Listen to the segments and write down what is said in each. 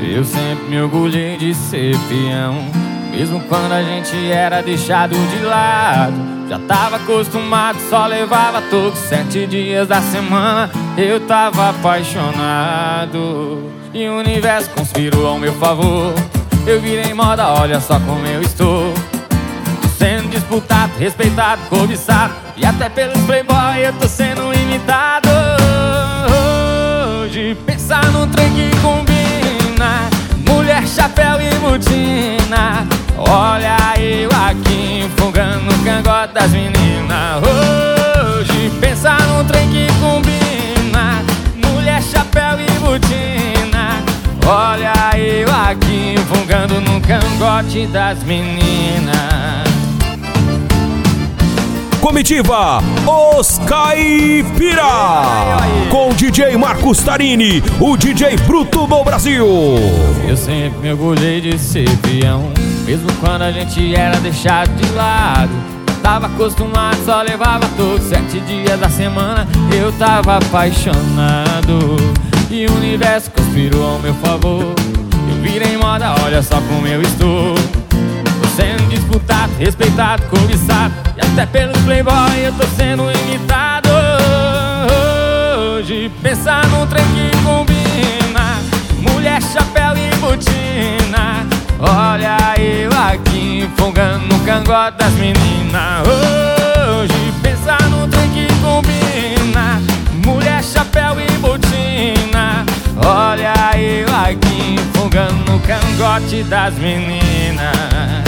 Eu sempre me orgulhei de ser peão, mesmo quando a gente era deixado de lado. Já tava acostumado, só levava todos 7 dias da semana. Eu tava apaixonado e o universo conspirou ao meu favor. Eu virei moda, olha só como eu estou. Tô sendo disputado, respeitado, cobiçado, e até pelos playboy eu tô sendo imitado. Hoje pensar num trem que combina, mulher, chapéu e botina. Olha eu aqui fungando no cangote das meninas. Hoje pensar num trem que combina, mulher, chapéu e botina. Olha eu aqui fungando no cangote das meninas. Comitiva Os Caipira, com o DJ Marcos Tarini, o DJ bruto do Brasil. Eu sempre me orgulhei de ser peão, mesmo quando a gente era deixado de lado. Tava acostumado, só levava todos 7 dias da semana. Eu tava apaixonado e o universo conspirou ao meu favor. Eu virei moda, olha só como eu estou. Tô sendo disputado, respeitado, cobiçado, e até pelos playboy eu tô sendo imitado. Hoje pensar num trem que combina, mulher, chapéu e botina. Olha eu aqui fungando no cangote das meninas. Hoje pensar num trem que combina, mulher, chapéu e botina. Olha eu aqui fungando no cangote das meninas.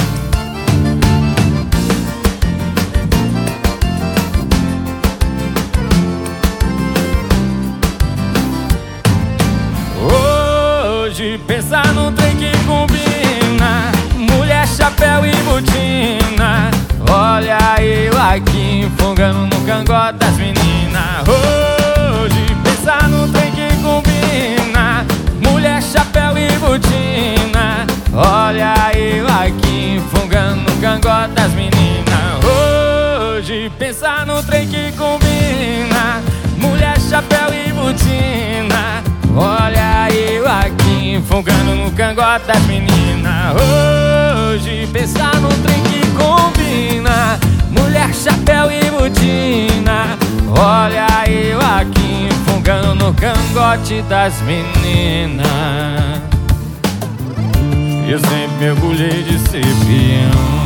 Hoje pensar num trem que combina, mulher, chapéu e botina. Olha eu aqui fungando no cangote das meninas. Hoje pensar num trem que combina, mulher, chapéu e botina. Olha eu aqui fungando no cangote das meninas. Hoje pensar num trem que combina, mulher, chapéu e botina. Olha eu aqui fungando no cangote das meninas. Hoje pensar num trem que combina, mulher, chapéu e botina. Olha eu aqui fungando no cangote das meninas. Eu sempre me orgulhei de ser peão.